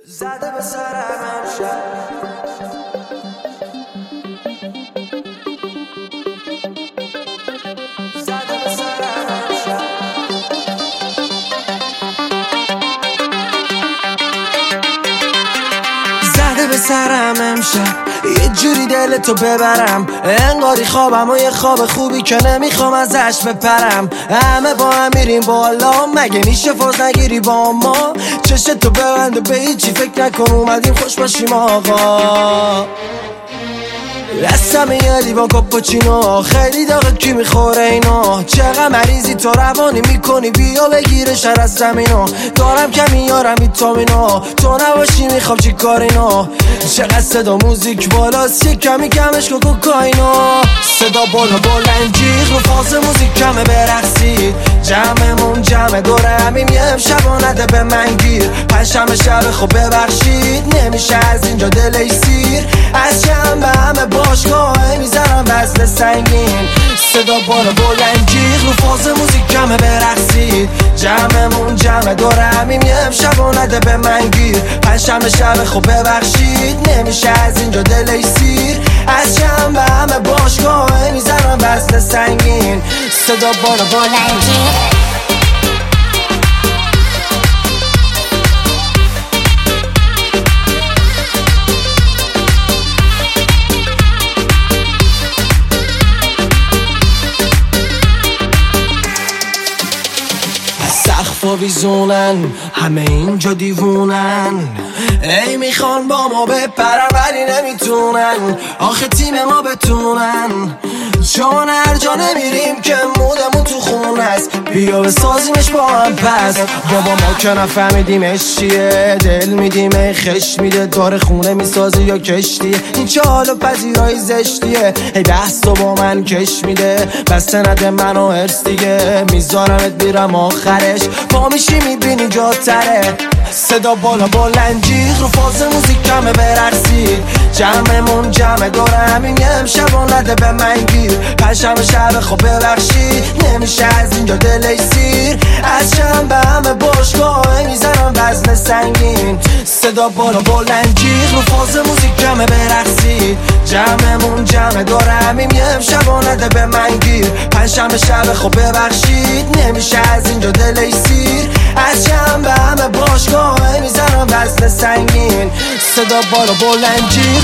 زده به سرم امشب زده به سرم امشب زده به سرم امشب یه جوری دلتو ببرم انگاری خوابم و یه خواب خوبی که نمیخوام ازش بپرم. همه با هم میریم بالا، مگه میشه فاز نگیری با ما؟ چشتو ببنده به هیچی فکر نکن، اومدیم خوش باشیم آقا. دستم یه لیوان کاپوچینو، خیلی داغه کی میخوره اینو؟ چقدر مریضی تو روانی میکنی، بیا بگیره شر از زمینو. دارم کمی یارم ویتامینو، تو نباشی میخوام چی کارینو؟ چقدر صدا موزیک بالاست، یه کمی کمش کن کوکائینو. صدا بالا بلند جیغ رو فاز موزیک کمه برقصید. جمعمون جمع دوره همیم یه امشب و نده به من گیر. پنجشنبه شب خب ببخشید، نمیشه از اینجا دلش سیر. از شنبه همه باشگاه میزنم وزن سنگین. صدا بالا بلند جیغ رو فاز موزیک کمه برقصید. جمعمون جمع دوره همیم یه امشب و نده به من گیر. پنجشنبه شب خب ببخشید، نمیشه از اینجا دلش سیر. از شنبه همه باشگاه میزنم وزن سنگین. صدا بالا بلند جیغ سقفا بیزونن، همه اینجا دیوونن. ای میخوان با ما بپرن ولی نمیتونن، آخه تیم ما بتونن. چون هر جا نمیریم که مودمون تو خون هست، بیا بسازیمش با هم پس. بابا ما که نفهمیدیمش چیه، دل میدیم ای خش میده. داره خونه میسازی یا کشتیه، این چه حال و پذیرایی زشتیه. ای بحث و با من کش میده، بسته نده منو هرس دیگه. میذارمت میرم آخرش، پا میشی میبینی جاتره. صدا بالا بلند جیغ رو فاز موزیک کمه برقصید. جمعمون جمع دوره همین یه امشب و نده به من گیر. پنجشنبه شب خب ببخشید، نمیشه از اینجا دلش سیر. از شنبه همه باشگاه میزنم وزن سنگین. صدا بالا بلند جیغ رو فاز موزیک کمه برقصید. جمعمون جمع دوره همین یه امشب و نده به من گیر. پنجشنبه شب خب ببخشید، نمیشه از اینجا دلش سیر. از شنبه همه باشگاه میزنم وزن سنگین. صدا بالا بلند جیغ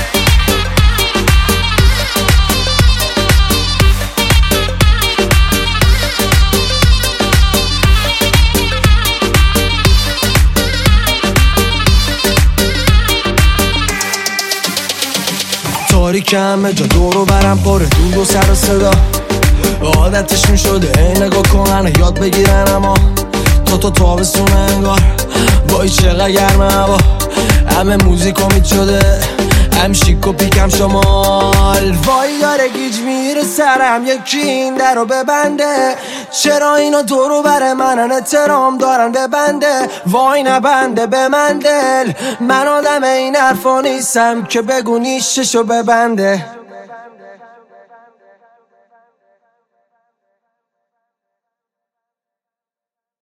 تاریک همه جا دورو برم پاره دود و سر و صدا. عادتشون شده ای نگاه کنن یاد بگیرن، اما تو تابستونه انگار وای چقدر گرمه هوا. همه موزیک امید شده، هم شیک و پیک هم شمال. وای داره گیج میره سرم، یکی این در رو ببنده. چرا اینا دورو بر منن احترام دارن ببنده. وای نبنده به من دل، من آدم این حرفا نیستم که بگو نیششو ببنده.